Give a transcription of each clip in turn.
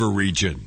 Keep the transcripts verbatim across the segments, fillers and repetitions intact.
region.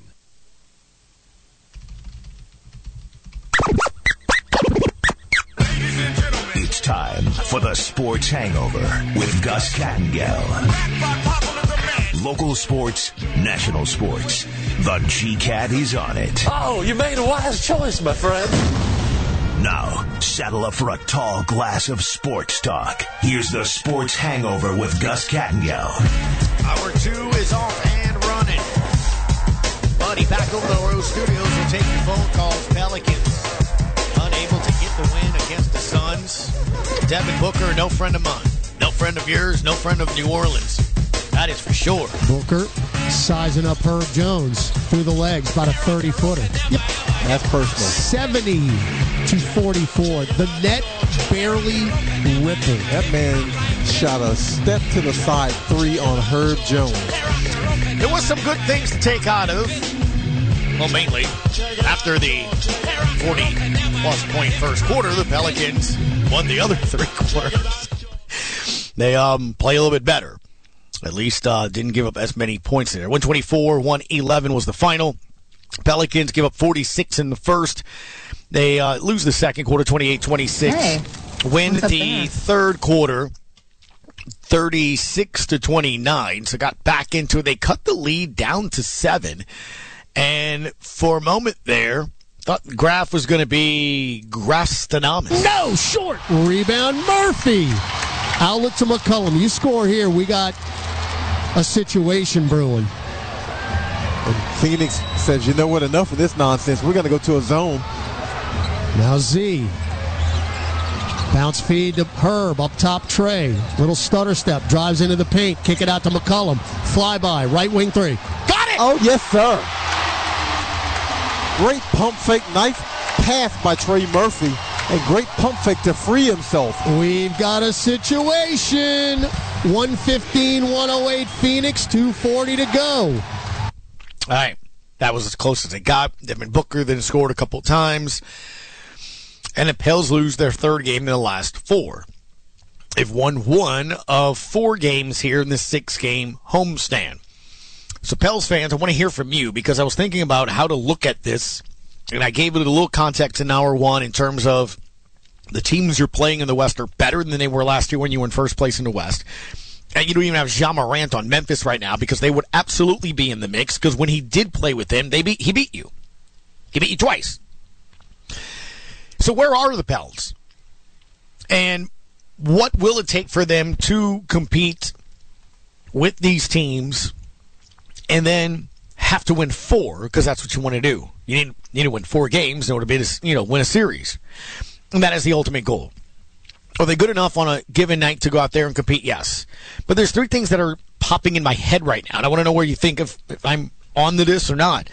It's time for the Sports Hangover with Gus Kattengell. Local sports, national sports. The G-Cat is on it. Oh, you made a wise choice, my friend. Now, saddle up for a tall glass of sports talk. Here's the Sports Hangover with Gus Kattengell. Hour two is off and running. Buddy, back over the Rose Studios. We'll take your phone calls. Pelicans unable to get the win against the Suns. Devin Booker, no friend of mine. No friend of yours, no friend of New Orleans. That is for sure. Booker sizing up Herb Jones through the legs, about a thirty-footer. Yep. That's personal. seventy to forty-four. The net barely ripping. That man shot a step to the side three on Herb Jones. There was some good things to take out of. Well, mainly, after the forty-plus point first quarter, the Pelicans won the other three quarters. They um, play a little bit better. At least uh, didn't give up as many points there. one twenty-four one eleven was the final. Pelicans give up forty-six in the first. They uh, lose the second quarter, twenty-eight twenty-six. Hey, win the third quarter, thirty-six to twenty-nine. So got back into it. They cut the lead down to seven. And for a moment there, thought the graph was going to be Grastonomics. No, short. Rebound, Murphy. Outlet to McCollum. You score here, we got a situation brewing. And Phoenix says, you know what, enough of this nonsense. We're going to go to a zone. Now Z. Bounce feed to Herb, up top Trey. Little stutter step, drives into the paint, kick it out to McCollum. Fly by, right wing three. Got it! Oh, yes, sir. Great pump fake, nice pass by Trey Murphy. And great pump fake to free himself. We've got a situation. one fifteen one oh eight Phoenix, two forty to go. All right. That was as close as they got. Devin Booker then scored a couple times. And the Pels lose their third game in the last four. They've won one of four games here in this six-game homestand. So, Pels fans, I want to hear from you because I was thinking about how to look at this. And I gave it a little context in hour one in terms of the teams you're playing in the West are better than they were last year when you were in first place in the West. And you don't even have Ja Morant on Memphis right now because they would absolutely be in the mix because when he did play with them, they beat, he beat you. He beat you twice. So where are the Pels? And what will it take for them to compete with these teams and then have to win four, because that's what you want to do. You need, you need to win four games in order to be, this, you know, win a series. And that is the ultimate goal. Are they good enough on a given night to go out there and compete? Yes. But there's three things that are popping in my head right now, and I want to know where you think of if I'm on to this or not.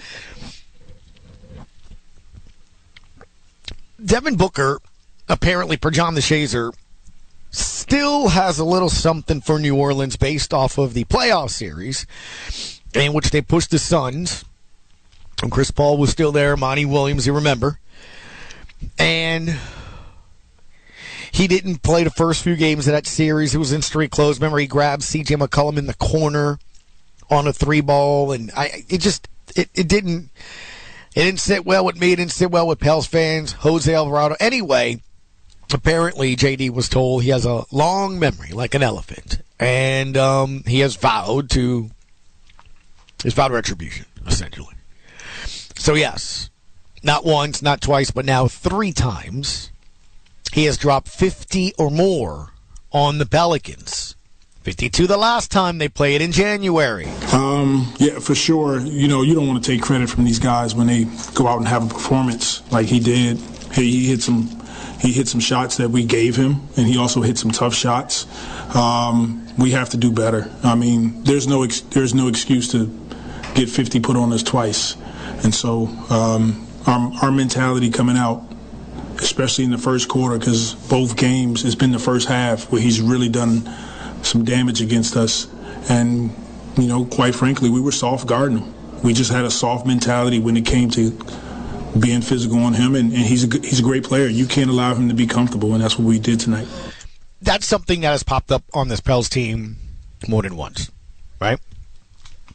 Devin Booker, apparently, per John the Shazer, still has a little something for New Orleans based off of the playoff series in which they pushed the Suns. And Chris Paul was still there, Monty Williams, you remember. And he didn't play the first few games of that series. It was in street close. Remember, he grabbed C J McCollum in the corner on a three ball, and I it just it, it didn't it didn't sit well with me. It didn't sit well with Pels fans. Jose Alvarado. Anyway, apparently J D was told he has a long memory, like an elephant, and um, he has vowed to he's vowed retribution, essentially. So yes, not once, not twice, but now three times, he has dropped fifty or more on the Pelicans. fifty-two the last time they played in January. Um, yeah, for sure. You know, you don't want to take credit from these guys when they go out and have a performance like he did. He, he hit some, he hit some shots that we gave him, and he also hit some tough shots. Um, we have to do better. I mean, there's no ex- there's no excuse to get fifty put on us twice, and so um, our our mentality coming out, especially in the first quarter, because both games, it's been the first half where he's really done some damage against us. And, you know, quite frankly, we were soft guarding him. We just had a soft mentality when it came to being physical on him, and, and he's, a, he's a great player. You can't allow him to be comfortable, and that's what we did tonight. That's something that has popped up on this Pels team more than once, right?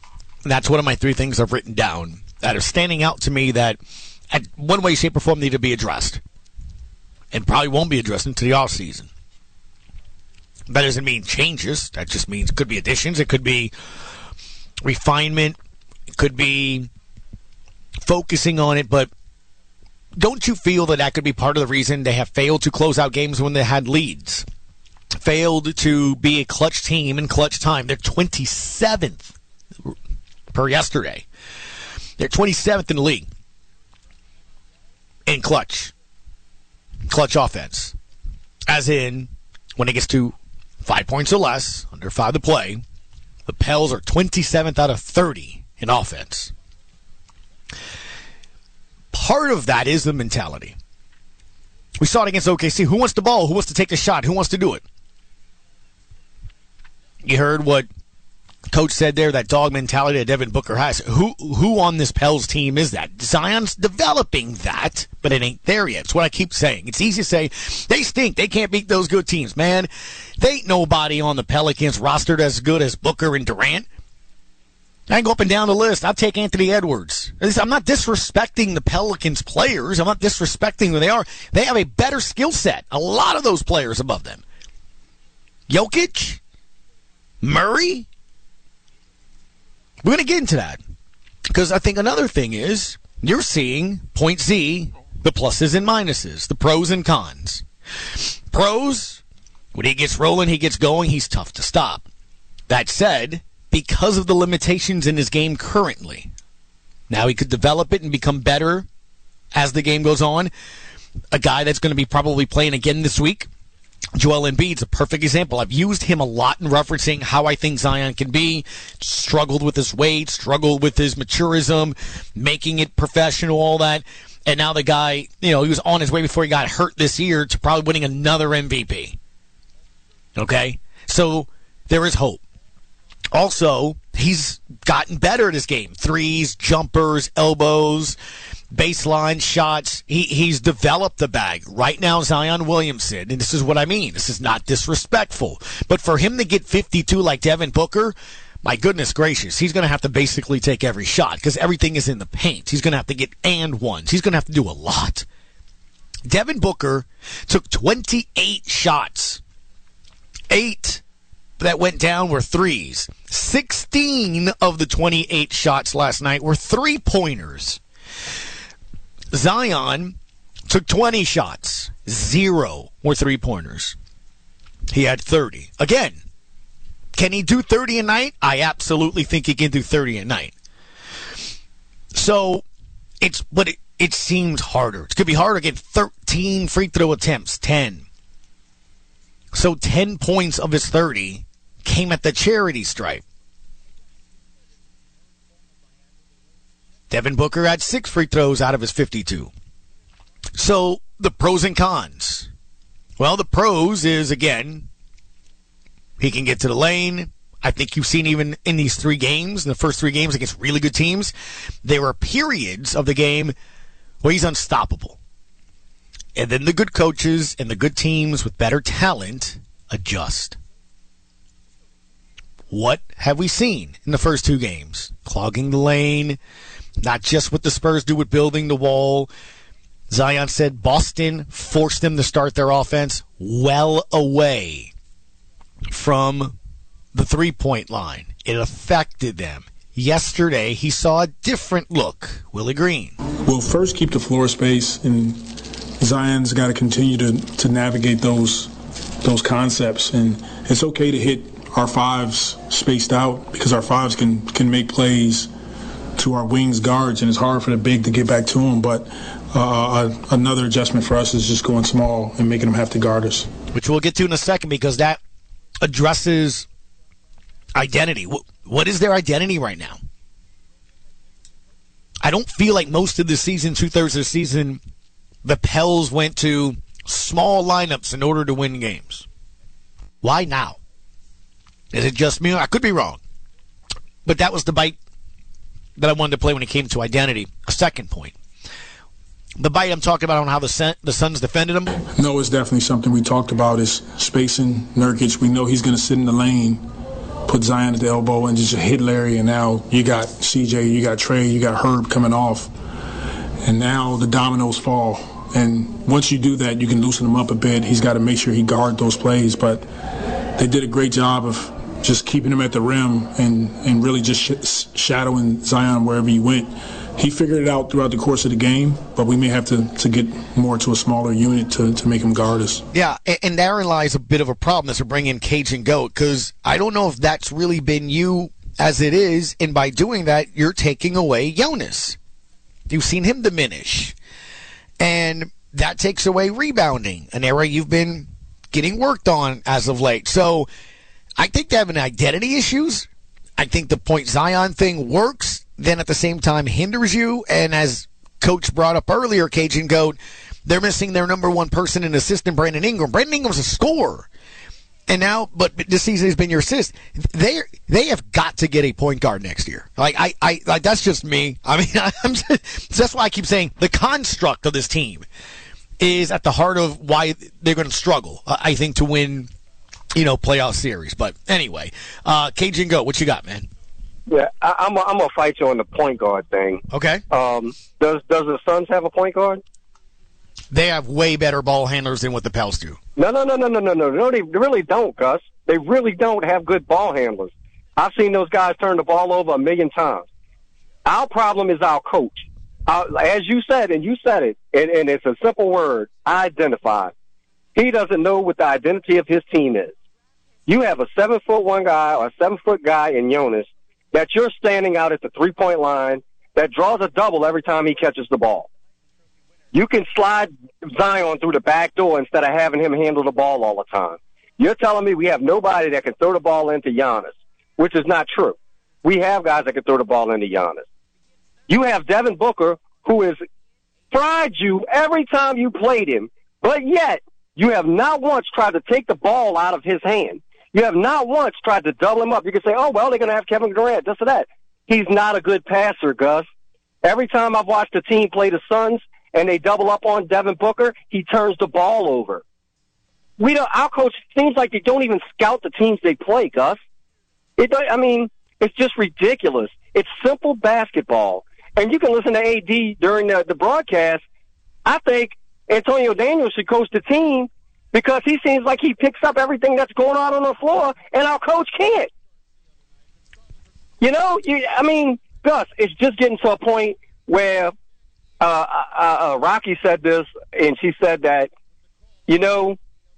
And that's one of my three things I've written down that are standing out to me that at one way, shape, or form need to be addressed. And probably won't be addressed until the offseason. That doesn't mean changes. That just means it could be additions. It could be refinement. It could be focusing on it. But don't you feel that that could be part of the reason they have failed to close out games when they had leads? Failed to be a clutch team in clutch time. They're twenty-seventh per yesterday. They're twenty-seventh in the league in clutch. Clutch offense. As in, when it gets to five points or less, under five to play, the Pels are twenty-seventh out of thirty in offense. Part of that is the mentality. We saw it against O K C. Who wants the ball? Who wants to take the shot? Who wants to do it? You heard what Coach said there, that dog mentality that Devin Booker has. Who who on this Pels team is that? Zion's developing that, but it ain't there yet. It's what I keep saying. It's easy to say, they stink. They can't beat those good teams. Man, they ain't nobody on the Pelicans rostered as good as Booker and Durant. I can go up and down the list. I'll take Anthony Edwards. I'm not disrespecting the Pelicans players. I'm not disrespecting who they are. They have a better skill set. A lot of those players above them. Jokic? Murray? We're going to get into that. Because I think another thing is, you're seeing point Z, the pluses and minuses, the pros and cons. Pros, when he gets rolling, he gets going, he's tough to stop. That said, because of the limitations in his game currently, now he could develop it and become better as the game goes on. A guy that's going to be probably playing again this week, Joel Embiid's a perfect example. I've used him a lot in referencing how I think Zion can be. Struggled with his weight, struggled with his maturism, making it professional, all that. And now the guy, you know, he was on his way before he got hurt this year to probably winning another M V P. Okay? So there is hope. Also, he's gotten better at his game. Threes, jumpers, elbows, baseline shots. He he's developed the bag. Right now, Zion Williamson, and this is what I mean. This is not disrespectful. But for him to get fifty-two like Devin Booker, my goodness gracious, he's going to have to basically take every shot because everything is in the paint. He's going to have to get and ones. He's going to have to do a lot. Devin Booker took twenty-eight shots. Eight that went down were threes. sixteen of the twenty-eight shots last night were three-pointers. Zion took twenty shots. Zero were three-pointers. He had thirty. Again, can he do thirty a night? I absolutely think he can do thirty a night. So, it's but it, it seems harder. It's going to be harder to get thirteen free throw attempts, ten. So ten points of his thirty came at the charity stripe. Devin Booker had six free throws out of his fifty-two. So the pros and cons. Well, the pros is, again, he can get to the lane. I think you've seen even in these three games, in the first three games against really good teams, there were periods of the game where he's unstoppable. And then the good coaches and the good teams with better talent adjust. What have we seen in the first two games? Clogging the lane, not just what the Spurs do with building the wall. Zion said Boston forced them to start their offense well away from the three-point line. It affected them. Yesterday, he saw a different look. Willie Green. We'll first keep the floor space, and Zion's got to continue to, to navigate those those concepts. And it's okay to hit our fives spaced out because our fives can, can make plays to our wings guards, and it's hard for the big to get back to them. But uh, another adjustment for us is just going small and making them have to guard us. Which we'll get to in a second because that addresses identity. What is their identity right now? I don't feel like most of the season, two-thirds of the season, the Pels went to small lineups in order to win games. Why now? Is it just me? I could be wrong. But that was the bite that I wanted to play when it came to identity. A second point. The bite I'm talking about on how the Sun, the Suns defended him. No, it's definitely something we talked about is spacing Nurkic. We know he's going to sit in the lane put Zion at the elbow and just hit Larry, and now you got C J, you got Trey, you got Herb coming off, and now the dominoes fall. And once you do that, you can loosen him up a bit. He's got to make sure he guard those plays, but they did a great job of just keeping him at the rim and, and really just sh- shadowing Zion wherever he went. He figured it out throughout the course of the game, but we may have to, to get more to a smaller unit to, to make him guard us. Yeah, and, and therein lies a bit of a problem as we bring in Cajun Goat, because I don't know if that's really been you as it is, and by doing that, you're taking away Jonas. You've seen him diminish, and that takes away rebounding, an area you've been getting worked on as of late. So I think they have an identity issues. I think the point Zion thing works, then at the same time hinders you. And as Coach brought up earlier, Cajun Goat, they're missing their number one person in assistant, Brandon Ingram. Brandon Ingram's a scorer. And now, but this season has been your assist. They they have got to get a point guard next year. Like I, I like that's just me. I mean, I'm just, that's why I keep saying the construct of this team is at the heart of why they're going to struggle. I think to win, you know, playoff series. But anyway, uh, Cajun Goat, what you got, man? Yeah, I, I'm I'm gonna fight you on the point guard thing. Okay. Um, does does the Suns have a point guard? They have way better ball handlers than what the Pels do. No, no, no, no, no, no, no, no. They really don't, Gus. They really don't have good ball handlers. I've seen those guys turn the ball over a million times. Our problem is our coach. Our, as you said, and you said it, and, and it's a simple word: identify. He doesn't know what the identity of his team is. You have a seven foot one guy or a seven foot guy in Jonas that you're standing out at the three-point line that draws a double every time he catches the ball. You can slide Zion through the back door instead of having him handle the ball all the time. You're telling me we have nobody that can throw the ball into Giannis, which is not true. We have guys that can throw the ball into Giannis. You have Devin Booker, who has fried you every time you played him, but yet you have not once tried to take the ball out of his hand. You have not once tried to double him up. You can say, oh, well, they're going to have Kevin Durant, this or that. He's not a good passer, Gus. Every time I've watched a team play the Suns and they double up on Devin Booker, he turns the ball over. We don't, our coach seems like they don't even scout the teams they play, Gus. It, I mean, it's just ridiculous. It's simple basketball. And you can listen to A D during the, the broadcast. I think Antonio Daniels should coach the team because he seems like he picks up everything that's going on on the floor, and our coach can't. You know, you, I mean, Gus, it's just getting to a point where uh, uh, uh, Rocky said this, and she said that, you know,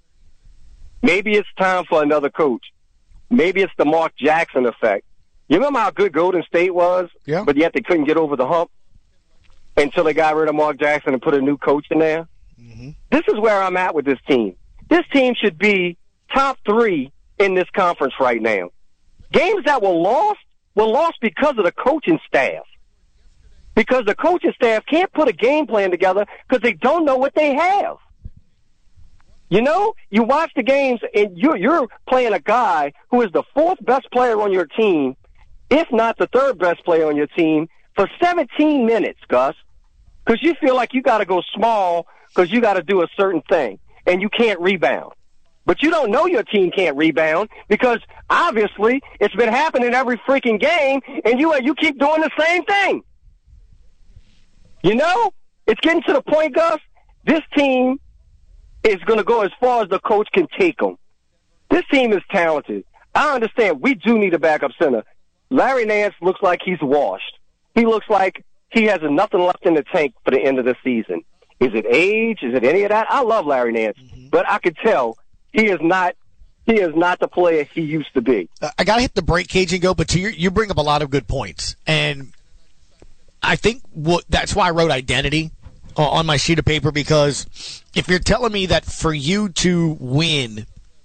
maybe it's time for another coach. Maybe it's the Mark Jackson effect. You remember how good Golden State was, yeah. but yet they couldn't get over the hump until they got rid of Mark Jackson and put a new coach in there? Mm-hmm. This is where I'm at with this team. This team should be top three in this conference right now. Games that were lost were lost because of the coaching staff. Because the coaching staff can't put a game plan together because they don't know what they have. You know, you watch the games and you're, you're playing a guy who is the fourth best player on your team, if not the third best player on your team, for seventeen minutes, Gus, because you feel like you got to go small because you got to do a certain thing, and you can't rebound. But you don't know your team can't rebound because, obviously, it's been happening every freaking game, and you you keep doing the same thing. You know? It's getting to the point, Gus, this team is going to go as far as the coach can take them. This team is talented. I understand we do need a backup center. Larry Nance looks like he's washed. He looks like he has nothing left in the tank for the end of the season. Is it age? Is it any of that? I love Larry Nance, mm-hmm. but I could tell he is not he is not the player he used to be. I got to hit the break, Cajun Go, but to your, you bring up a lot of good points. And I think what, that's why I wrote identity on my sheet of paper, because if you're telling me that for you to win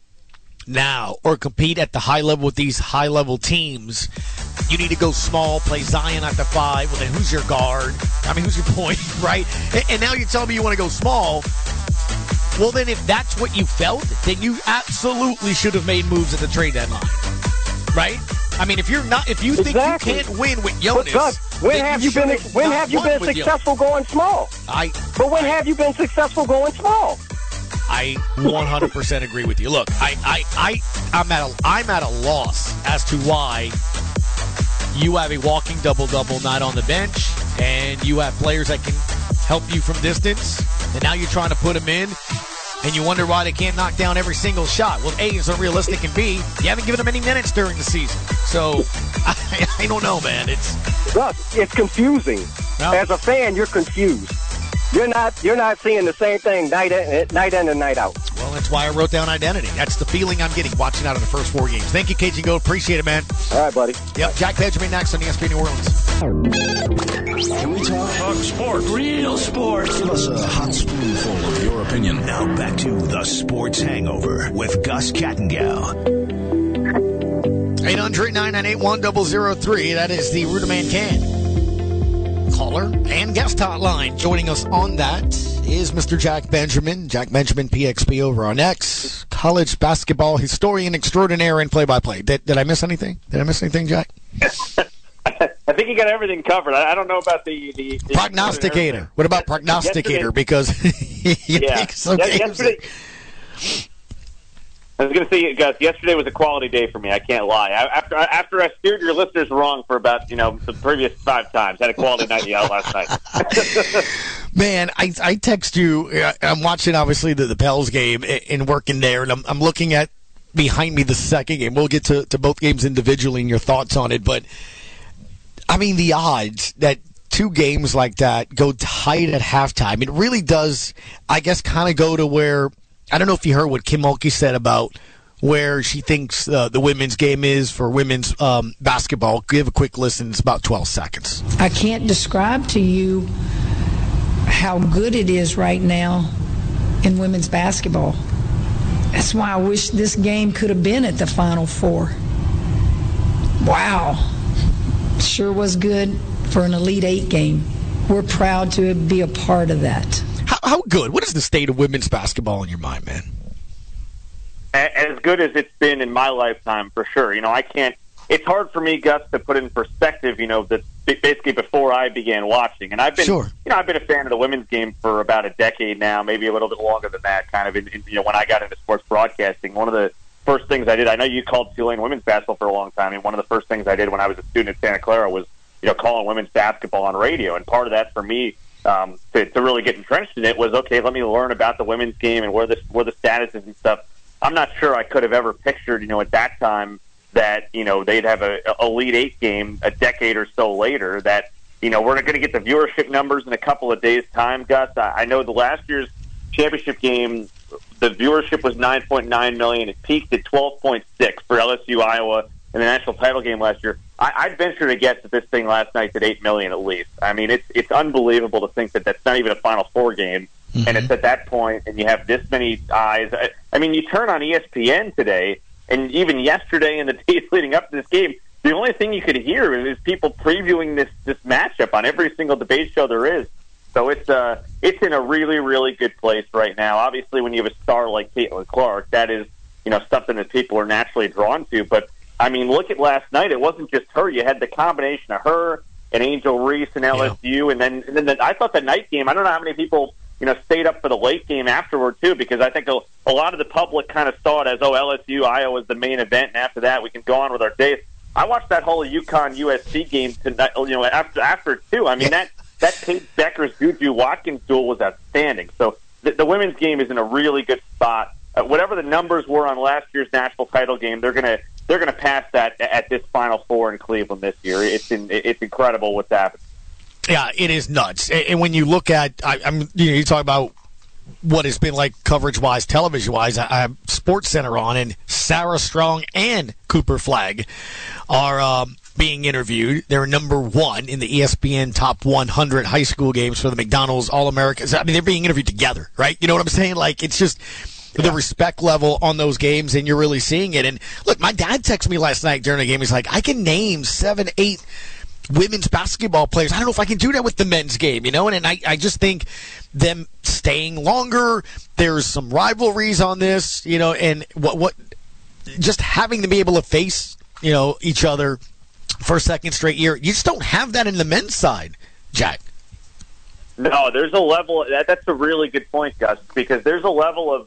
now or compete at the high level with these high-level teams, you need to go small, play Zion at the five. Well, then who's your guard? I mean, who's your point, right? And, and now you're telling me you want to go small. Well, then if that's what you felt, then you absolutely should have made moves at the trade deadline, right? I mean, if you're not, if you exactly. think you can't win with Jonas, but, but when have you, you been when have you been successful Jonas. going small? I, but when I, have you been successful going small? I one hundred percent agree with you. Look, I, I, I, I'm at a, I'm at a loss as to why you have a walking double-double not on the bench, and you have players that can help you from distance, and now you're trying to put them in, and you wonder why they can't knock down every single shot. Well, A, is unrealistic, and B, you haven't given them any minutes during the season. So, I, I don't know, man. It's Gus, it's confusing. No. As a fan, you're confused. You're not you're not seeing the same thing night in, night in and night out. Well, that's why I wrote down identity. That's the feeling I'm getting watching out of the first four games. Thank you, Cajun Gold. Appreciate it, man. All right, buddy. Yep, Jack Benjamin next on E S P N New Orleans. Can we talk? Talk sports. Real sports. Give us a hot spoonful of your opinion. Now back to the Sports Hangover with Gus Kattengell. eight hundred, nine nine eight, one zero zero three. That is the Ruderman Can caller and guest hotline. Joining us on that is Mister Jack Benjamin. Jack Benjamin, P X P over on X. College basketball historian extraordinaire and play-by-play. Did, did I miss anything? Did I miss anything, Jack? I think you got everything covered. I, I don't know about the... the, the prognosticator. What about prognosticator? Because you yeah. think some yeah, games... Yesterday, I was going to say, Gus, yesterday was a quality day for me. I can't lie. I, after after I steered your listeners wrong for about, you know, the previous five times, had a quality night out last night. Man, I I text you. I'm watching, obviously, the, the Pels game and working there, and I'm, I'm looking at behind me the second game. We'll get to, to both games individually and your thoughts on it, but, I mean, the odds that two games like that go tight at halftime, it really does, I guess, kind of go to where... I don't know if you heard what Kim Mulkey said about where she thinks uh, the women's game is for women's um, basketball. Give a quick listen. It's about twelve seconds. I can't describe to you how good it is right now in women's basketball. That's why I wish this game could have been at the Final Four. Wow. Sure was good for an Elite Eight game. We're proud to be a part of that. How, how good? What is the state of women's basketball in your mind, man? As good as it's been in my lifetime, for sure. You know, I can't. It's hard for me, Gus, to put in perspective. You know, that basically before I began watching, and I've been, sure. you know, I've been a fan of the women's game for about a decade now, maybe a little bit longer than that. Kind of, in, in, you know, when I got into sports broadcasting, one of the first things I did. I know you called Tulane women's basketball for a long time, and one of the first things I did when I was a student at Santa Clara was, you know, calling women's basketball on radio, and part of that for me. Um, to, to really get entrenched in it was, okay, let me learn about the women's game and where the where the status is and stuff. I'm not sure I could have ever pictured, you know, at that time that, you know, they'd have a, a Elite Eight game a decade or so later that, you know, we're going to get the viewership numbers in a couple of days' time, Gus. I, I know the last year's championship game, the viewership was nine point nine million. It peaked at twelve point six for L S U Iowa in the national title game last year. I, I'd venture to guess that this thing last night at eight million at least. I mean, it's it's unbelievable to think that that's not even a Final Four game, mm-hmm. and it's at that point, and you have this many eyes. I, I mean, you turn on E S P N today, and even yesterday and the days leading up to this game, the only thing you could hear is people previewing this this matchup on every single debate show there is. So it's uh it's in a really really good place right now. Obviously, when you have a star like Caitlin Clark, that is you know something that people are naturally drawn to, but. I mean, look at last night. It wasn't just her. You had the combination of her and Angel Reese and L S U, yeah. and then and then the, I thought the night game. I don't know how many people you know stayed up for the late game afterward too, because I think a, a lot of the public kind of saw it as, oh, L S U Iowa is the main event, and after that we can go on with our days. I watched that whole UConn U S C game tonight. You know, after after it too. I mean that that Paige Becker's Juju Watkins duel was outstanding. So the, the women's game is in a really good spot. Uh, whatever the numbers were on last year's national title game, they're gonna. They're going to pass that at this Final Four in Cleveland this year. It's in, it's incredible what's happened. Yeah, it is nuts. And when you look at, I, I'm you know, you talk about what it's been like coverage-wise, television-wise. I, I have Sports Center on, and Sarah Strong and Cooper Flagg are um, being interviewed. They're number one in the E S P N top one hundred high school games for the McDonald's All-Americans. I mean, they're being interviewed together, right? You know what I'm saying? Like, it's just... the respect level on those games, and you're really seeing it. And look, my dad texted me last night during a game. He's like, I can name seven, eight women's basketball players. I don't know if I can do that with the men's game, you know? And, and I, I just think them staying longer, there's some rivalries on this, you know, and what, what, just having to be able to face, you know, each other for a second straight year. You just don't have that in the men's side, Jack. No, there's a level, that, that's a really good point, Gus, because there's a level of,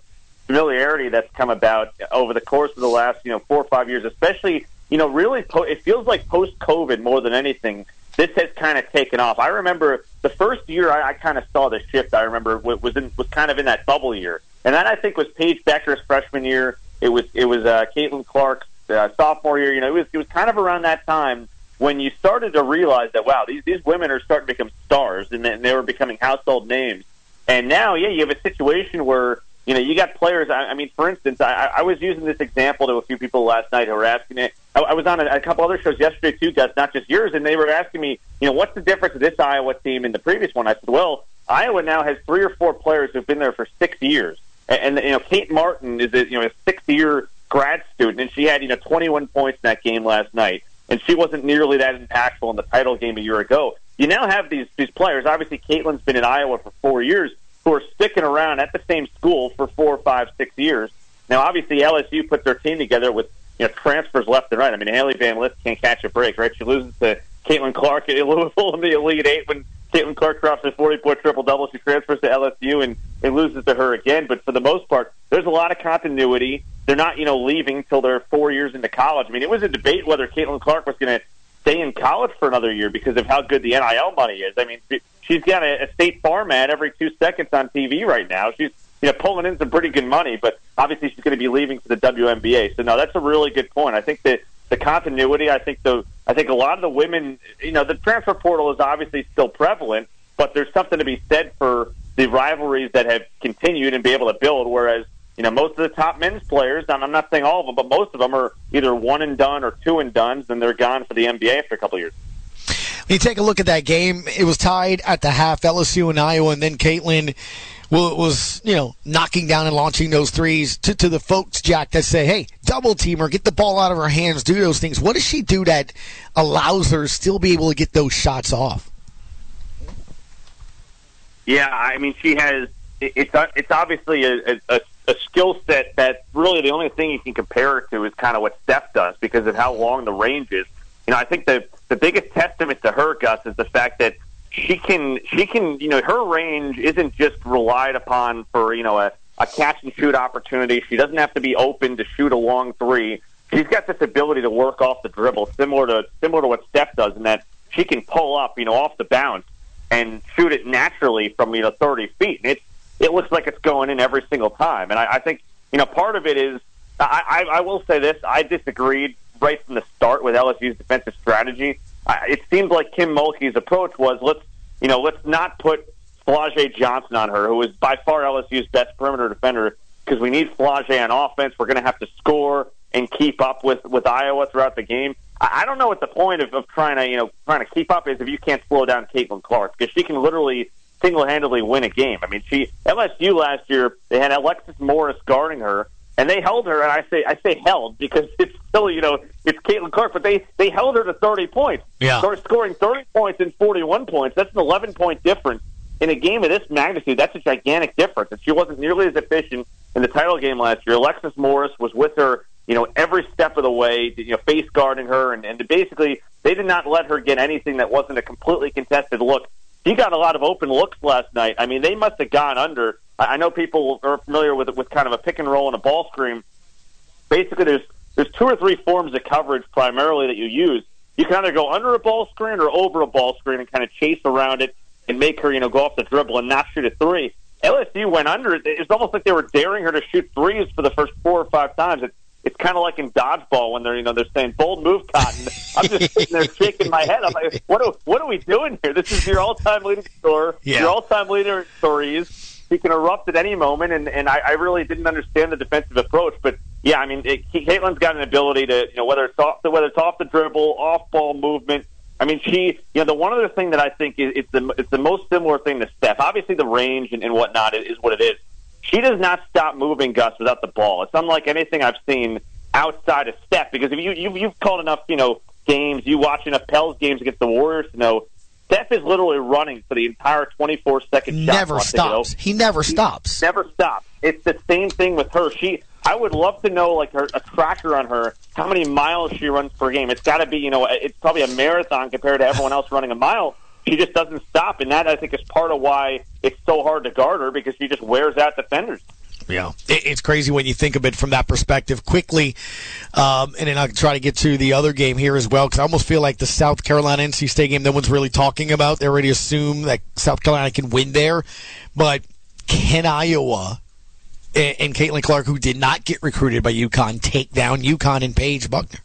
familiarity that's come about over the course of the last, you know, four or five years, especially, you know, really, po- it feels like post-COVID more than anything, this has kind of taken off. I remember the first year I, I kind of saw the shift. I remember was in, was kind of in that bubble year, and that I think was Paige Becker's freshman year. It was it was uh, Caitlin Clark's uh, sophomore year. You know, it was it was kind of around that time when you started to realize that, wow, these these women are starting to become stars, and they were becoming household names. And now, yeah, you have a situation where, you know, you got players. I, I mean, for instance, I, I was using this example to a few people last night who were asking it. I, I was on a, a couple other shows yesterday too, Gus, not just yours, and they were asking me, you know, what's the difference of this Iowa team and the previous one? I said, well, Iowa now has three or four players who've been there for six years, and, and you know, Kate Martin is a, you know a six-year grad student, and she had you know twenty-one points in that game last night, and she wasn't nearly that impactful in the title game a year ago. You now have these these players. Obviously, Caitlin's been in Iowa for four years. Who are sticking around at the same school for four, five, six years. Now, obviously, L S U puts their team together with you know transfers left and right. I mean, Haley Van Lith can't catch a break, right? She loses to Caitlin Clark at Louisville in the Elite Eight when Caitlin Clark drops a forty-point triple-double. She transfers to L S U and, and loses to her again. But for the most part, there's a lot of continuity. They're not, you know, leaving till they're four years into college. I mean, it was a debate whether Caitlin Clark was going to stay in college for another year because of how good the N I L money is. I mean, she's got a, a State Farm ad every two seconds on T V right now. She's you know pulling in some pretty good money, but obviously she's going to be leaving for the W N B A. So no, that's a really good point. I think that the continuity. I think the I think a lot of the women. You know, the transfer portal is obviously still prevalent, but there's something to be said for the rivalries that have continued and be able to build. Whereas you know most of the top men's players, and I'm not saying all of them, but most of them are either one and done or two and done, and they're gone for the N B A after a couple of years. When you take a look at that game, it was tied at the half, L S U and Iowa, and then Caitlin was, you know, knocking down and launching those threes to, to the folks, Jack, that say, hey, double team her, get the ball out of her hands, do those things. What does she do that allows her to still be able to get those shots off? Yeah, I mean, she has it's it's obviously a, a, a skill set that really the only thing you can compare her to is kind of what Steph does because of how long the range is. You know, I think the the biggest testament to her, Gus, is the fact that she can she can you know her range isn't just relied upon for you know a, a catch and shoot opportunity. She doesn't have to be open to shoot a long three. She's got this ability to work off the dribble, similar to similar to what Steph does, in that she can pull up you know off the bounce and shoot it naturally from you know thirty feet. And it it looks like it's going in every single time. And I, I think you know part of it is I, I, I will say this: I disagreed right from the start with L S U's defensive strategy. Uh, it seemed like Kim Mulkey's approach was let's you know let's not put Flau'jae Johnson on her, who is by far L S U's best perimeter defender, because we need Flau'jae on offense. We're going to have to score and keep up with, with Iowa throughout the game. I, I don't know what the point of, of trying to you know trying to keep up is if you can't slow down Caitlin Clark, because she can literally single-handedly win a game. I mean, she L S U last year they had Alexis Morris guarding her. And they held her, and I say I say held because it's still, you know, it's Caitlin Clark, but they, they held her to thirty points. Yeah. Started scoring thirty points and forty-one points. That's an eleven-point difference. In a game of this magnitude, that's a gigantic difference. And she wasn't nearly as efficient in the title game last year. Alexis Morris was with her, you know, every step of the way, you know, face guarding her, and, and basically they did not let her get anything that wasn't a completely contested look. She got a lot of open looks last night. I mean, they must have gone under. I know people are familiar with with kind of a pick and roll and a ball screen. Basically, there's there's two or three forms of coverage primarily that you use. You can either go under a ball screen or over a ball screen and kind of chase around it and make her, you know, go off the dribble and not shoot a three. L S U went under it. It's almost like they were daring her to shoot threes for the first four or five times. It, it's kind of like in dodgeball when they're, you know, they're saying bold move, Cotton. I'm just sitting there shaking my head. I'm like, what are, what are we doing here? This is your all-time leading scorer, yeah. your all-time leader in threes. He can erupt at any moment, and, and I, I really didn't understand the defensive approach. But yeah, I mean, it, Caitlin's got an ability to, you know, whether it's off the whether it's off the dribble, off ball movement. I mean, she, you know, the one other thing that I think is it's the it's the most similar thing to Steph. Obviously, the range and, and whatnot is, is what it is. She does not stop moving, Gus, without the ball. It's unlike anything I've seen outside of Steph. Because if you you've, you've called enough, you know, games, you watch enough Pels games against the Warriors to know. Steph is literally running for the entire twenty-four second shot. Never stops. He never stops. He never stops. It's the same thing with her. She, I would love to know, like, her, a tracker on her, how many miles she runs per game. It's got to be, you know, it's probably a marathon compared to everyone else running a mile. She just doesn't stop, and that, I think, is part of why it's so hard to guard her, because she just wears out defenders. Yeah, it, it's crazy when you think of it from that perspective. Quickly, um, and then I'll try to get to the other game here as well, because I almost feel like the South Carolina N C State game no one's really talking about. They already assume that South Carolina can win there. But can Iowa and, and Caitlin Clark, who did not get recruited by UConn, take down UConn and Paige Buckner?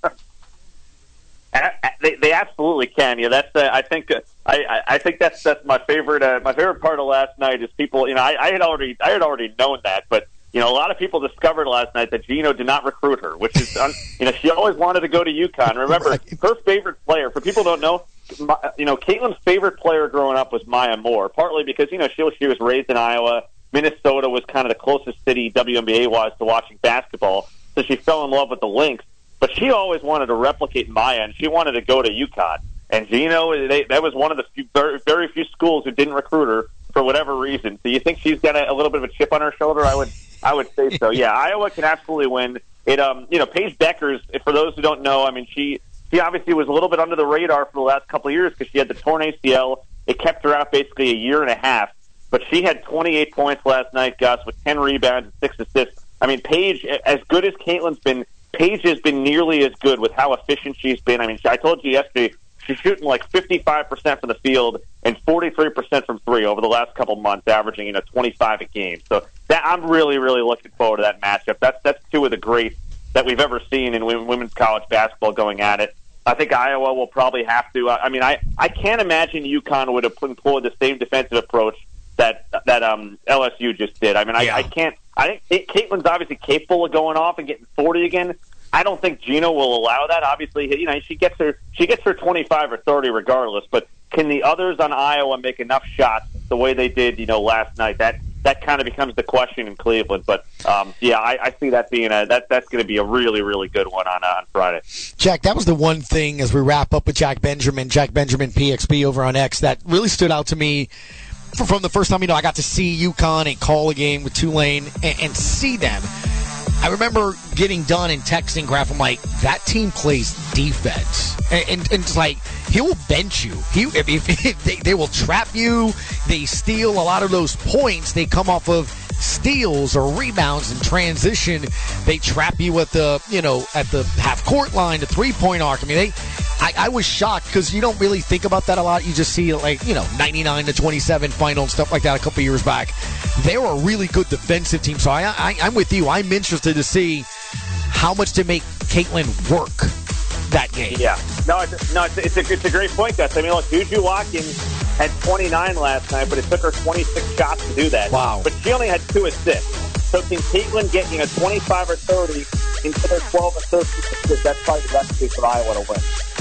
They, they absolutely can. Yeah, that's. Uh, I think. Uh, I, I think that's that's my favorite. Uh, my favorite part of last night is people. You know, I, I had already I had already known that, but you know, a lot of people discovered last night that Gino did not recruit her, which is, un, you know, she always wanted to go to UConn. Remember, right. Her favorite player. For people who don't know, my, you know, Caitlin's favorite player growing up was Maya Moore, partly because you know she was she was raised in Iowa. Minnesota was kind of the closest city W N B A was to watching basketball, so she fell in love with the Lynx. But she always wanted to replicate Maya, and she wanted to go to UConn. And Gino, they, that was one of the few, very, very few schools who didn't recruit her for whatever reason. So you think she's got a, a little bit of a chip on her shoulder? I would, I would say so. Yeah, Iowa can absolutely win. It, um, you know, Paige Bueckers. For those who don't know, I mean, she, she obviously was a little bit under the radar for the last couple of years because she had the torn A C L. It kept her out basically a year and a half. But she had twenty-eight points last night, Gus, with ten rebounds and six assists. I mean, Paige, as good as Caitlin's been, Paige has been nearly as good with how efficient she's been. I mean, I told you yesterday, she's shooting like fifty-five percent from the field and forty-three percent from three over the last couple months, averaging, you know, twenty-five a game. So that, I'm really, really looking forward to that matchup. That's that's two of the greats that we've ever seen in women's college basketball going at it. I think Iowa will probably have to. I mean, I, I can't imagine UConn would have employed the same defensive approach that that um, L S U just did. I mean, I, yeah. I can't. I think Caitlin's obviously capable of going off and getting forty again. I don't think Gino will allow that. Obviously, you know, she gets her she gets her twenty-five or thirty regardless. But can the others on Iowa make enough shots the way they did, you know, last night? That that kind of becomes the question in Cleveland. But um, yeah, I, I see that being a that that's going to be a really really good one on uh, on Friday. Jack, that was the one thing as we wrap up with Jack Benjamin, Jack Benjamin P X P over on X that really stood out to me. From the first time, you know, I got to see UConn and call a game with Tulane and, and see them. I remember getting done and texting Graf. I'm like, that team plays defense, and, and, and it's like he will bench you. He, if, if they, they will trap you. They steal a lot of those points. They come off of steals or rebounds in transition. They trap you at the, you know, at the half court line, the three point arc. I mean, they. I, I was shocked because you don't really think about that a lot. You just see like, you know, ninety-nine to twenty-seven final and stuff like that a couple years back. They were a really good defensive team. So I, I, I'm with you. I'm interested to see how much to make Caitlin work that game. Yeah. No, it's, no, it's, it's, a, it's a great point, Gus. I mean, look, Juju Watkins had twenty-nine last night, but it took her twenty-six shots to do that. Wow. But she only had two assists. So can Caitlin get, you know, twenty-five or thirty instead of twelve or thirteen assists? That's probably the recipe for Iowa to win.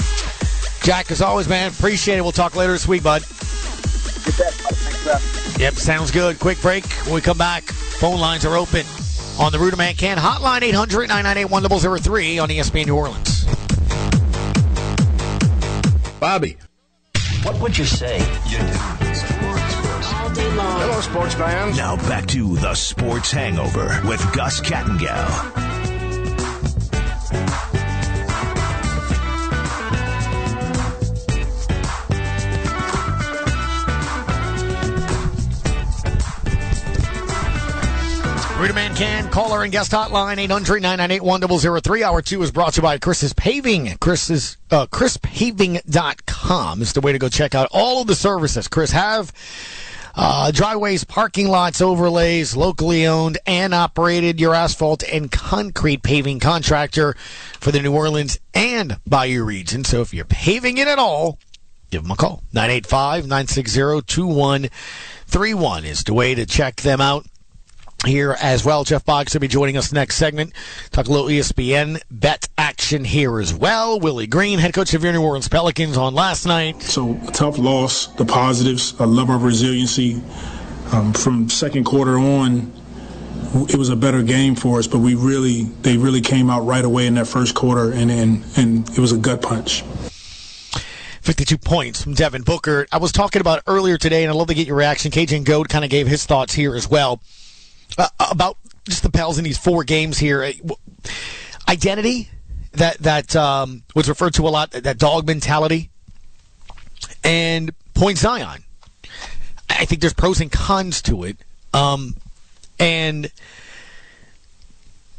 Jack, as always, man, appreciate it. We'll talk later this week, bud. You bet, bud. Thanks, Jeff. Yep, sounds good. Quick break. When we come back, phone lines are open on the Rooter Man Can hotline, eight hundred nine nine eight one zero zero three on E S P N New Orleans. Bobby, what would you say you do? All day long. Hello, sports fans. Now back to the Sports Hangover with Gus Kattengell. Rooter Man Can, caller and guest hotline, eight hundred nine nine eight one zero zero three. Hour two is brought to you by Chris's Paving. Chris's, uh, chris paving dot com is the way to go check out all of the services Chris have. Uh, driveways, parking lots, overlays, locally owned and operated. Your asphalt and concrete paving contractor for the New Orleans and Bayou region. So if you're paving it at all, give them a call. nine eight five, nine six zero, two one three one is the way to check them out. Here as well, Jeff Boggs will be joining us next segment. Talk a little E S P N bet action here as well. Willie Green, head coach of your New Orleans Pelicans, on last night. So a tough loss. The positives. I love our resiliency. Um, from second quarter on, it was a better game for us, but we really, they really came out right away in that first quarter, and and, and it was a gut punch. fifty-two points from Devin Booker. I was talking about earlier today, and I'd love to get your reaction. K J Goad kind of gave his thoughts here as well. Uh, about just the Pels in these four games here. Identity that that um, was referred to a lot, that dog mentality, and Point Zion. I think there's pros and cons to it. Um, and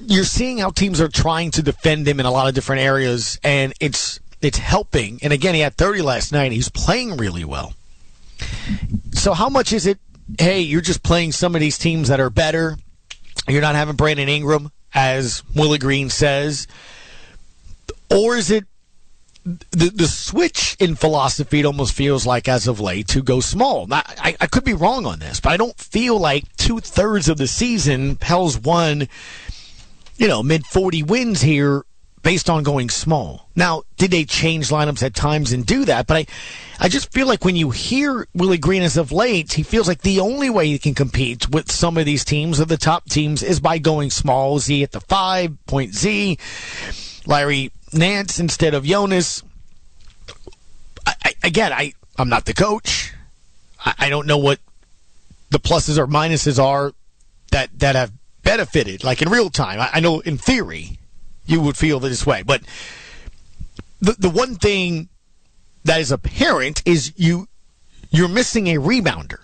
you're seeing how teams are trying to defend him in a lot of different areas, and it's it's helping. And again, he had thirty last night. He's playing really well. So how much is it, hey, you're just playing some of these teams that are better. You're not having Brandon Ingram, as Willie Green says. Or is it the the switch in philosophy, it almost feels like, as of late, to go small? Now, I, I could be wrong on this, but I don't feel like two-thirds of the season, Pels won, you know, mid forty wins here based on going small. Now, did they change lineups at times and do that? But I, I just feel like when you hear Willie Green as of late, he feels like the only way he can compete with some of these teams, or the top teams, is by going small. Z at the five, point Z, Larry Nance instead of Jonas. I, I, again, I, I'm not the coach. I, I don't know what the pluses or minuses are that, that have benefited, like in real time. I, I know in theory you would feel this way, but the the one thing that is apparent is you you're missing a rebounder.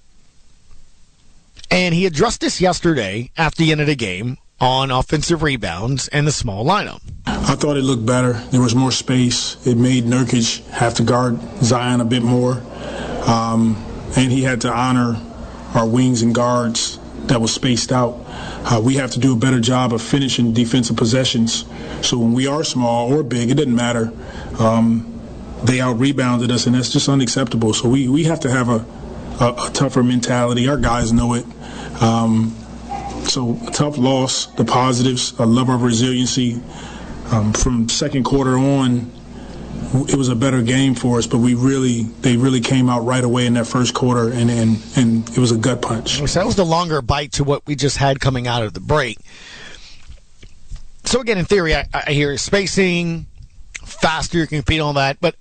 And he addressed this yesterday after the end of the game on offensive rebounds and the small lineup. I thought it looked better. There was more space. It made Nurkic have to guard Zion a bit more. Um, and he had to honor our wings and guards that was spaced out. Uh, we have to do a better job of finishing defensive possessions. So when we are small or big, it doesn't matter. Um, they out-rebounded us, and that's just unacceptable. So we, we have to have a, a, a tougher mentality. Our guys know it. Um, so a tough loss. The positives, I love our resiliency. Um, from second quarter on, it was a better game for us, but we really, they really came out right away in that first quarter, and, and, and it was a gut punch. So that was the longer bite to what we just had coming out of the break. So again, in theory, I, I hear spacing, faster, you can compete on that, but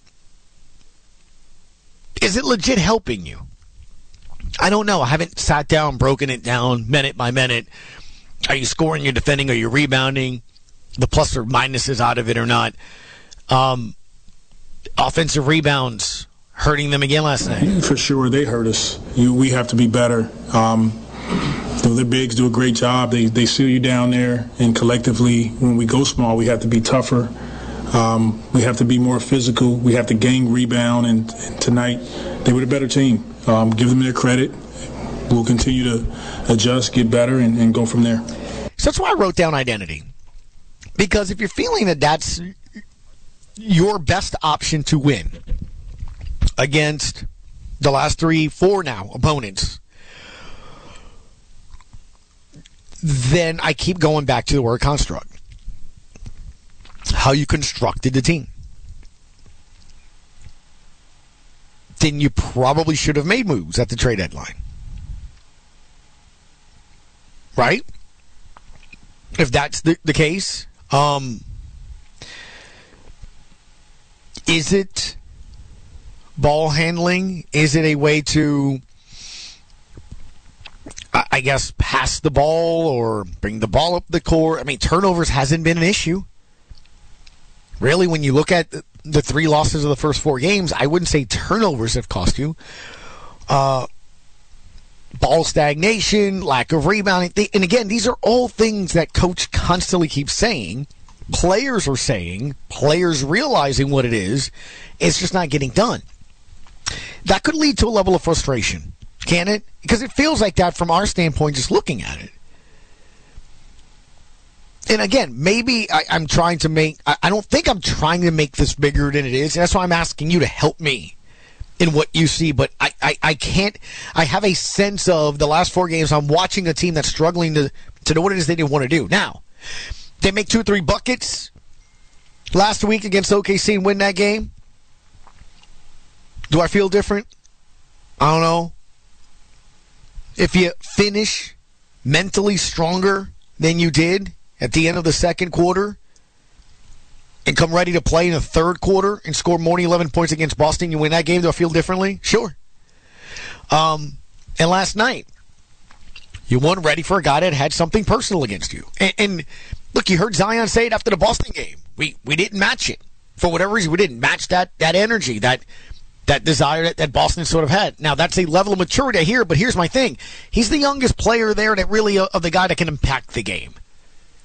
is it legit helping you? I don't know. I haven't sat down, broken it down minute by minute. Are you scoring, you're defending, are you rebounding? The plus or minuses out of it or not. Um, offensive rebounds hurting them again last night. For sure, they hurt us. You, we have to be better. Um, the bigs do a great job. They they seal you down there, and collectively, when we go small, we have to be tougher. Um, we have to be more physical. We have to gain rebound, and, and tonight they were the better team. Um, give them their credit. We'll continue to adjust, get better, and, and go from there. So that's why I wrote down identity. Because if you're feeling that that's your best option to win against the last three, four now opponents, then I keep going back to the word construct. How you constructed the team. Then you probably should have made moves at the trade deadline. Right? If that's the, the case, um, is it ball handling? Is it a way to, I guess, pass the ball or bring the ball up the court? I mean, turnovers hasn't been an issue. Really, when you look at the three losses of the first four games, I wouldn't say turnovers have cost you. Uh, ball stagnation, lack of rebounding. And again, these are all things that coach constantly keeps saying. Players are saying, players realizing what it is. It's just not getting done. That could lead to a level of frustration, can it? Because it feels like that from our standpoint, just looking at it. And again, maybe I, I'm trying to make, I, I don't think I'm trying to make this bigger than it is. And that's why I'm asking you to help me in what you see. But I, I, I can't, I have a sense of the last four games, I'm watching a team that's struggling to, to know what it is they didn't want to do. Now, they make two or three buckets last week against O K C and win that game. Do I feel different? I don't know. If you finish mentally stronger than you did at the end of the second quarter and come ready to play in the third quarter and score more than eleven points against Boston, you win that game, do I feel differently? Sure. Um, and last night, you weren't ready for a guy that had something personal against you. And, and look, you heard Zion say it after the Boston game. We we didn't match it. For whatever reason, we didn't match that that energy, that that desire that, that Boston sort of had. Now, that's a level of maturity here, but here's my thing. He's the youngest player there that really, of the guy that can impact the game.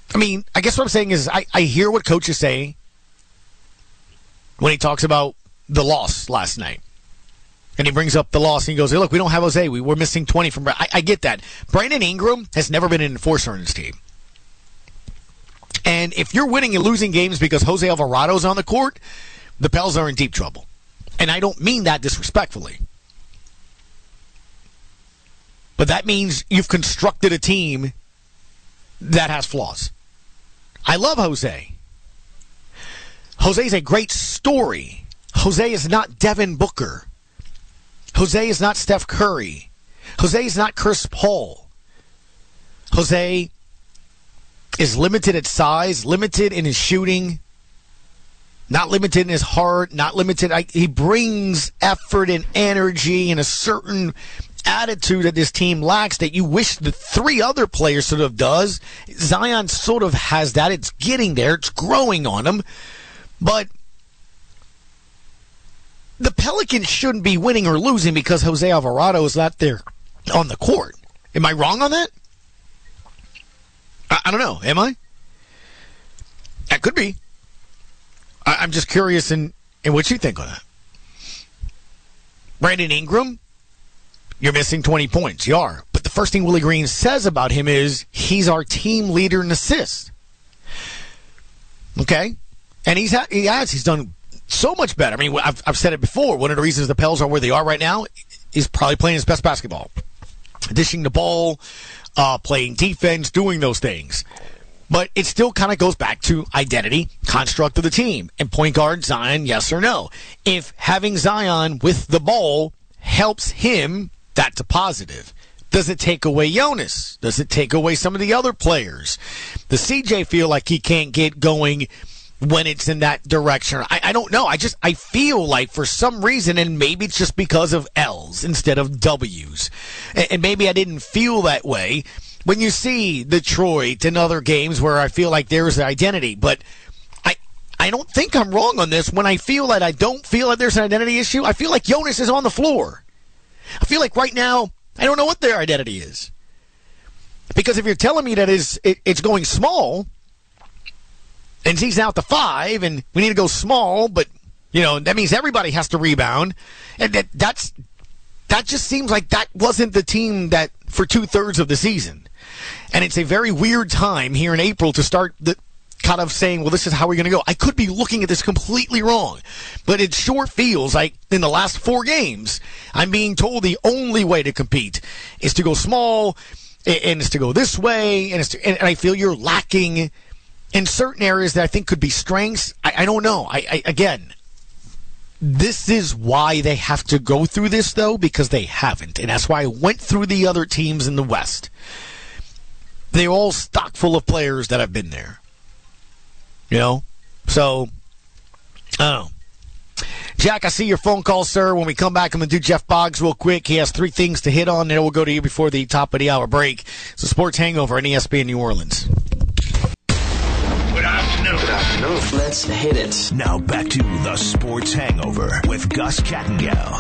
I mean, I guess what I'm saying is I, I hear what Coach is saying when he talks about the loss last night. And he brings up the loss and he goes, hey, look, we don't have Jose. We, we're missing twenty from I, I get that. Brandon Ingram has never been an enforcer on his team. And if you're winning and losing games because Jose Alvarado's on the court, the Pels are in deep trouble. And I don't mean that disrespectfully. But that means you've constructed a team that has flaws. I love Jose. Jose's a great story. Jose is not Devin Booker. Jose is not Steph Curry. Jose is not Chris Paul. Jose is limited at size, limited in his shooting, not limited in his heart, not limited. I, he brings effort and energy and a certain attitude that this team lacks that you wish the three other players sort of does. Zion sort of has that. It's getting there. It's growing on him. But the Pelicans shouldn't be winning or losing because Jose Alvarado is not there on the court. Am I wrong on that? I, I don't know. Am I? That could be. I, I'm just curious in, in what you think on that. Brandon Ingram, you're missing twenty points. You are. But the first thing Willie Green says about him is he's our team leader in assists. Okay? And he's ha- he has. He's done so much better. I mean, I've, I've said it before. One of the reasons the Pels are where they are right now is probably playing his best basketball. Dishing the ball, uh, playing defense, doing those things. But it still kind of goes back to identity, construct of the team. And point guard, Zion, yes or no. If having Zion with the ball helps him, that's a positive. Does it take away Jonas? Does it take away some of the other players? Does C J feel like he can't get going when it's in that direction? I, I don't know. I just, I feel like for some reason, and maybe it's just because of L's instead of W's, and, and maybe I didn't feel that way when you see Detroit and other games where I feel like there's an identity. But I, I don't think I'm wrong on this. When I feel that I don't feel like there's an identity issue, I feel like Jonas is on the floor. I feel like right now, I don't know what their identity is. Because if you're telling me that is it, it's going small, and he's out to five, and we need to go small, but, you know, that means everybody has to rebound. And that that's that just seems like that wasn't the team that for two-thirds of the season. And it's a very weird time here in April to start the kind of saying, well, this is how we're going to go. I could be looking at this completely wrong, but it sure feels like in the last four games, I'm being told the only way to compete is to go small, and it's to go this way, and, it's to, and I feel you're lacking in certain areas that I think could be strengths. I, I don't know. I, I again, this is why they have to go through this, though, because they haven't. And that's why I went through the other teams in the West. They're all stock full of players that have been there. You know? So, I don't know. Jack, I see your phone call, sir. When we come back, I'm going to do Jeff Boggs real quick. He has three things to hit on, and then we'll go to you before the top of the hour break. It's a Sports Hangover on E S P N New Orleans. Good afternoon. Good afternoon. Let's hit it. Now back to the Sports Hangover with Gus Kattengell.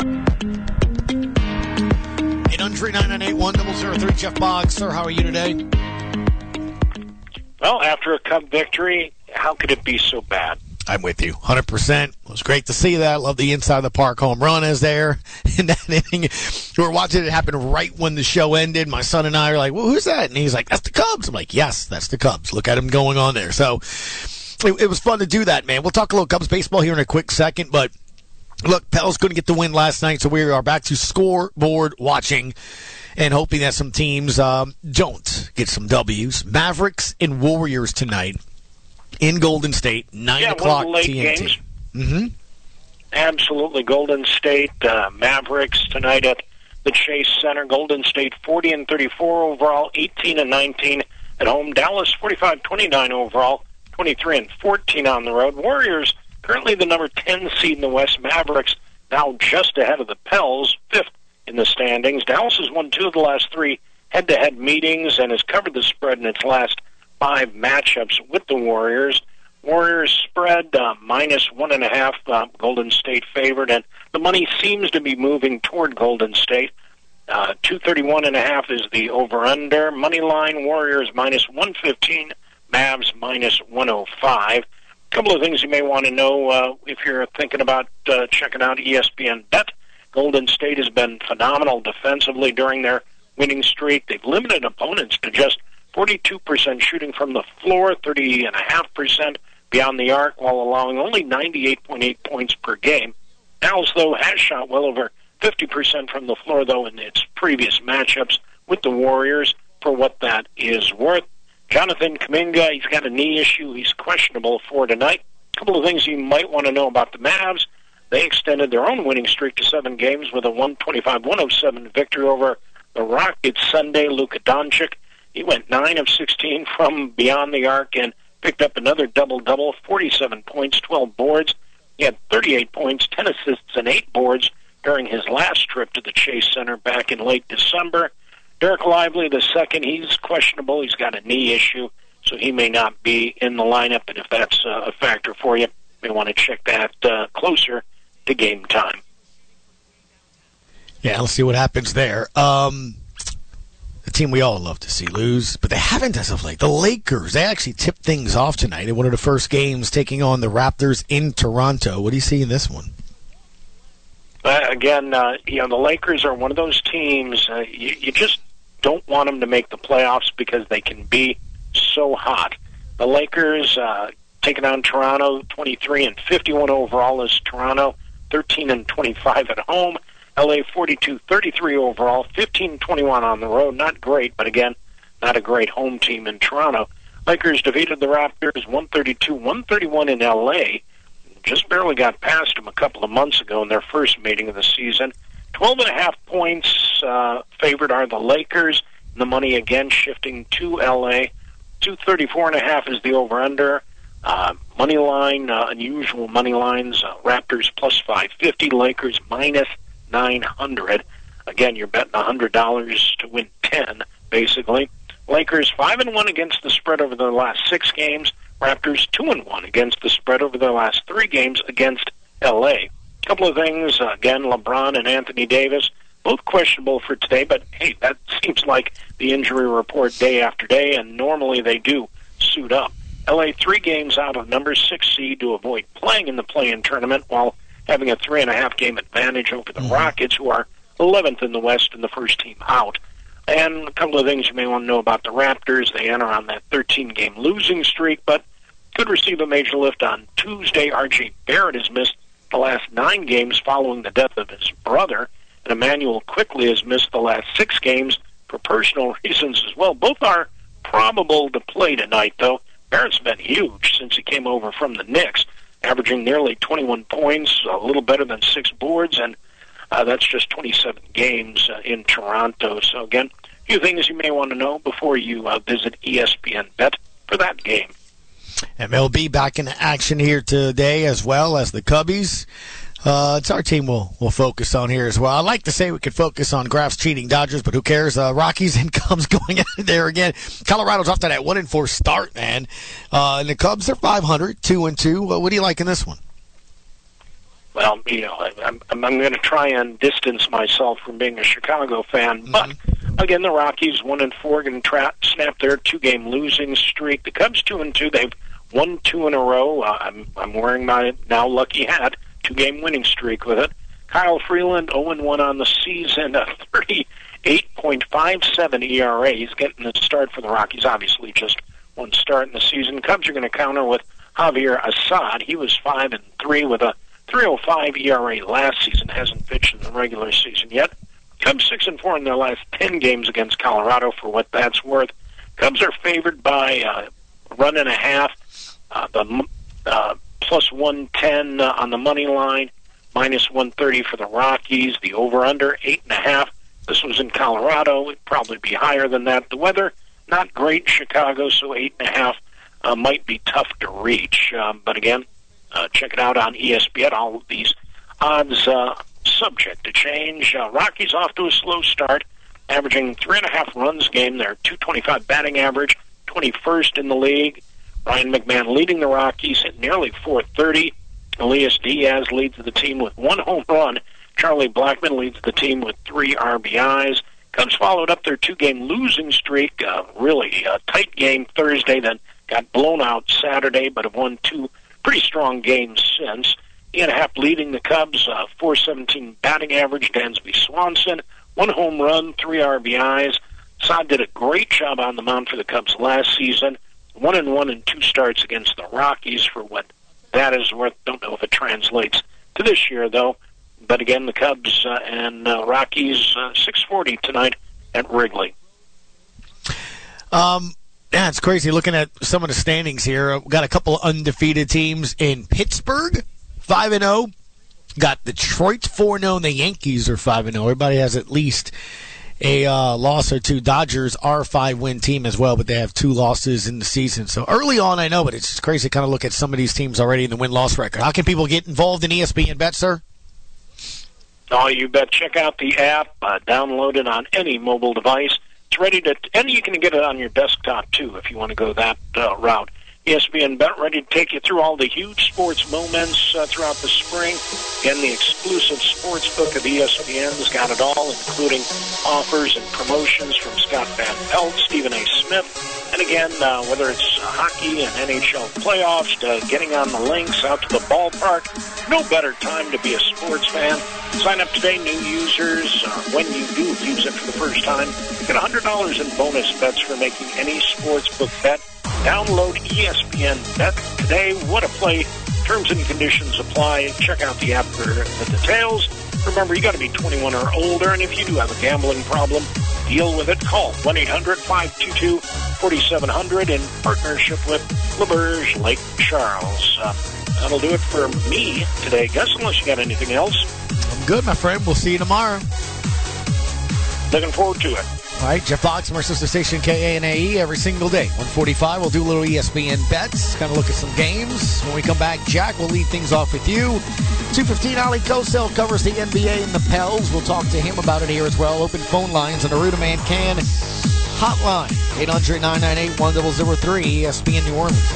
eight hundred, nine nine eight, one zero zero three. Jeff Boggs, sir, how are you today? Well, after a Cup victory, how could it be so bad? I'm with you, one hundred percent. It was great to see that. Love the inside of the park home run is there. In that inning, we were watching it happen right when the show ended. My son and I are like, well, who's that? And he's like, that's the Cubs. I'm like, yes, that's the Cubs. Look at him going on there. So it, it was fun to do that, man. We'll talk a little Cubs baseball here in a quick second, but look, Pels couldn't get the win last night, so we are back to scoreboard watching and hoping that some teams um, don't get some W's. Mavericks and Warriors tonight in Golden State, nine yeah, o'clock one of the late T N T. Games. Mm-hmm. Absolutely. Golden State uh, Mavericks tonight at the Chase Center. Golden State forty and thirty-four overall, eighteen and nineteen at home. Dallas forty-five twenty-nine overall, twenty-three and fourteen on the road. Warriors currently the number ten seed in the West. Mavericks now just ahead of the Pels, fifth in the standings. Dallas has won two of the last three head-to-head meetings and has covered the spread in its last five matchups with the Warriors. Warriors spread uh, minus one and a half, uh, Golden State favored, and the money seems to be moving toward Golden State. Uh, two thirty-one and a half is the over-under. Money line, Warriors minus one fifteen, Mavs minus one oh five. A couple of things you may want to know uh, if you're thinking about uh, checking out E S P N Bet. Golden State has been phenomenal defensively during their winning streak. They've limited opponents to just forty-two percent shooting from the floor, thirty point five percent beyond the arc, while allowing only ninety-eight point eight points per game. Dallas, though, has shot well over fifty percent from the floor, though, in its previous matchups with the Warriors, for what that is worth. Jonathan Kuminga, he's got a knee issue. He's questionable for tonight. A couple of things you might want to know about the Mavs. They extended their own winning streak to seven games with a one twenty-five one oh seven victory over the Rockets Sunday. Luka Doncic, he went nine of sixteen from beyond the arc and picked up another double-double, forty-seven points, twelve boards. He had thirty-eight points, ten assists, and eight boards during his last trip to the Chase Center back in late December. Derek Lively, the second, he's questionable. He's got a knee issue, so he may not be in the lineup. And if that's uh, a factor for you, you may want to check that uh, closer to game time. Yeah, let's see what happens there. Um, the team we all love to see lose, but they haven't as of late. The Lakers, they actually tipped things off tonight in one of the first games, taking on the Raptors in Toronto. What do you see in this one? Uh, again, uh, you know, the Lakers are one of those teams, uh, you, you just don't want them to make the playoffs because they can be so hot. The Lakers uh, taking on Toronto, twenty-three and fifty-one overall is Toronto, thirteen and twenty-five at home. L A forty-two thirty-three overall, fifteen twenty-one on the road. Not great, but again, not a great home team in Toronto. Lakers defeated the Raptors one thirty-two one thirty-one in L A. Just barely got past them a couple of months ago in their first meeting of the season. Twelve and a half points uh, favored are the Lakers. The money again shifting to L A. two thirty-four and a half is the over/under. Uh, money line, uh, unusual money lines. Uh, Raptors plus five fifty, Lakers minus nine hundred. Again, you're betting one hundred dollars to win ten, basically. Lakers five and one against the spread over their last six games. Raptors two and one against the spread over their last three games against L A. A couple of things, uh, again, LeBron and Anthony Davis, both questionable for today, but hey, that seems like the injury report day after day, and normally they do suit up. L A three games out of number six seed to avoid playing in the play-in tournament, while having a three and a half game advantage over the Rockets, who are eleventh in the West and the first team out. And a couple of things you may want to know about the Raptors. They enter on that thirteen-game losing streak, but could receive a major lift on Tuesday. R J Barrett has missed the last nine games following the death of his brother, and Emmanuel Quickley has missed the last six games for personal reasons as well. Both are probable to play tonight, though. Barrett's been huge since he came over from the Knicks, averaging nearly twenty-one points, a little better than six boards, and uh, that's just twenty-seven games uh, in Toronto. So, again, a few things you may want to know before you uh, visit E S P N Bet for that game. M L B back in action here today, as well as the Cubbies. Uh, it's our team we'll, we'll focus on here as well. I like to say we could focus on Graf's cheating Dodgers, but who cares? Uh, Rockies and Cubs going at it there again. Colorado's off to that one and four start, man. Uh, and the Cubs are five hundred, two and two. Uh, what do you like in this one? Well, you know, I'm, I'm, I'm going to try and distance myself from being a Chicago fan, mm-hmm. but again, the Rockies one and four going to tra- snap their two-game losing streak. The Cubs two and two. They've won two in a row. Uh, I'm I'm wearing my now lucky hat. Two-game winning streak with it. Kyle Freeland oh and one on the season. A thirty-eight point five seven E R A. He's getting the start for the Rockies. Obviously, just one start in the season. Cubs are going to counter with Javier Assad. He was five and three with a three oh five E R A last season. Hasn't pitched in the regular season yet. Cubs six and four in their last ten games against Colorado, for what that's worth. Cubs are favored by uh, a run and a half. Uh, the uh, plus one ten uh, on the money line, minus one thirty for the Rockies. The over/under eight and a half. This was in Colorado. It'd probably be higher than that. The weather not great, Chicago, so eight and a half uh, might be tough to reach. Um, but again, uh, check it out on E S P N. All of these odds uh, subject to change. Uh, Rockies off to a slow start, averaging three and a half runs game. They're two twenty-five batting average, twenty-first in the league. Ryan McMahon leading the Rockies at nearly four thirty. Elias Diaz leads the team with one home run. Charlie Blackmon leads the team with three R B Is. Cubs followed up their two-game losing streak. Uh, really a tight game Thursday, then got blown out Saturday, but have won two pretty strong games since. Ian Happ leading the Cubs, uh, four seventeen batting average. Dansby Swanson, one home run, three R B Is. Saad did a great job on the mound for the Cubs last season. One and one in two starts against the Rockies for what that is worth. Don't know if it translates to this year, though. But again, the Cubs uh, and uh, Rockies, uh, six forty tonight at Wrigley. Um, yeah, it's crazy looking at some of the standings here. We've got a couple of undefeated teams in Pittsburgh, five and oh. Got Detroit four and oh, and the Yankees are five and oh. Everybody has at least a uh, loss or two. Dodgers are a five-win team as well, but they have two losses in the season. So early on, I know, but it's just crazy to kind of look at some of these teams already in the win-loss record. How can people get involved in E S P N Bet, sir? Oh, you bet. Check out the app. Uh, download it on any mobile device. It's ready to, and you can get it on your desktop, too, if you want to go that uh, route. E S P N Bet ready to take you through all the huge sports moments uh, throughout the spring. Again, the exclusive sports book of E S P N's got it all, including offers and promotions from Scott Van Pelt, Stephen A. Smith, and again, uh, whether it's uh, hockey and N H L playoffs, uh, getting on the links, out to the ballpark, no better time to be a sports fan. Sign up today, new users. Uh, when you do use it for the first time, get one hundred dollars in bonus bets for making any sports book bet. Download E S P N Bet today. What a play. Terms and conditions apply. Check out the app for the details. Remember, you got to be twenty-one or older, and if you do have a gambling problem, deal with it. Call one eight hundred five two two four seven zero zero in partnership with LaBerge Lake Charles. Uh, that'll do it for me today, Gus, unless you got anything else. I'm good, my friend. We'll see you tomorrow. Looking forward to it. All right, Jeff Fox from our sister station K A N A E every single day. one forty-five, we'll do a little E S P N bets, kind of look at some games. When we come back, Jack will lead things off with you. two fifteen, Ali Kosel covers the N B A and the Pels. We'll talk to him about it here as well. Open phone lines on the Ruderman Can hotline, eight hundred nine nine eight one zero zero three, E S P N New Orleans.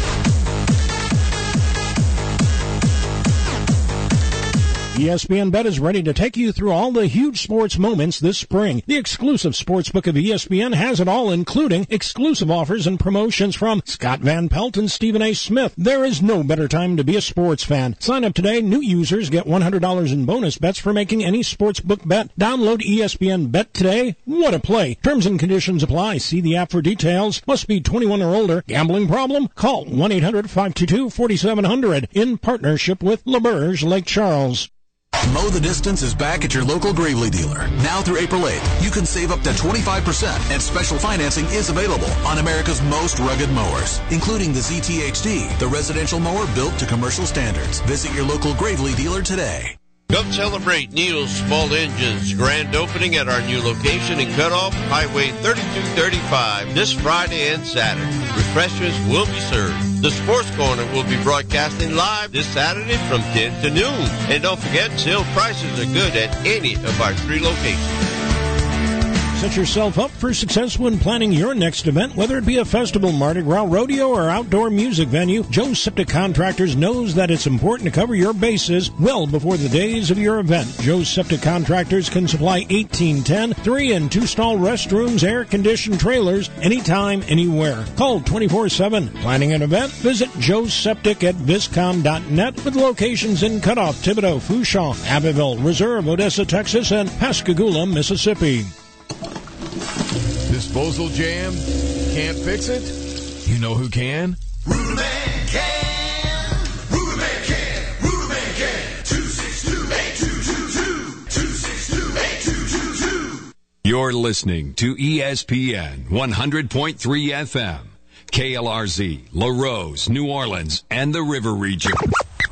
E S P N Bet is ready to take you through all the huge sports moments this spring. The exclusive sportsbook of E S P N has it all, including exclusive offers and promotions from Scott Van Pelt and Stephen A. Smith. There is no better time to be a sports fan. Sign up today. New users get one hundred dollars in bonus bets for making any sportsbook bet. Download E S P N Bet today. What a play. Terms and conditions apply. See the app for details. Must be twenty-one or older. Gambling problem? Call one eight hundred five two two four seven zero zero in partnership with LaBerge Lake Charles. Mow the Distance is back at your local Gravely dealer. Now through April eighth, you can save up to twenty-five percent, and special financing is available on America's most rugged mowers, including the Z T H D, the residential mower built to commercial standards. Visit your local Gravely dealer today. Come celebrate Neil's Small Engines grand opening at our new location in Cutoff, Highway thirty-two thirty-five, this Friday and Saturday. Refreshments will be served. The Sports Corner will be broadcasting live this Saturday from ten to noon. And don't forget, sale prices are good at any of our three locations. Set yourself up for success when planning your next event, whether it be a festival, Mardi Gras, rodeo, or outdoor music venue. Joe's Septic Contractors knows that it's important to cover your bases well before the days of your event. Joe's Septic Contractors can supply eighteen ten, three and two stall restrooms, air-conditioned trailers, anytime, anywhere. Call twenty-four seven. Planning an event? Visit Joe's Septic at viscom dot net with locations in Cutoff, Thibodaux, Fourchon, Abbeville, Reserve, Odessa, Texas, and Pascagoula, Mississippi. Disposal jam? Can't fix it? You know who can? Ruderman can! Ruderman can! Ruderman can! two six two, eight two two two! two six two, eight two two two! You're listening to E S P N one hundred point three F M. K L R Z, La Rose, New Orleans, and the River Region.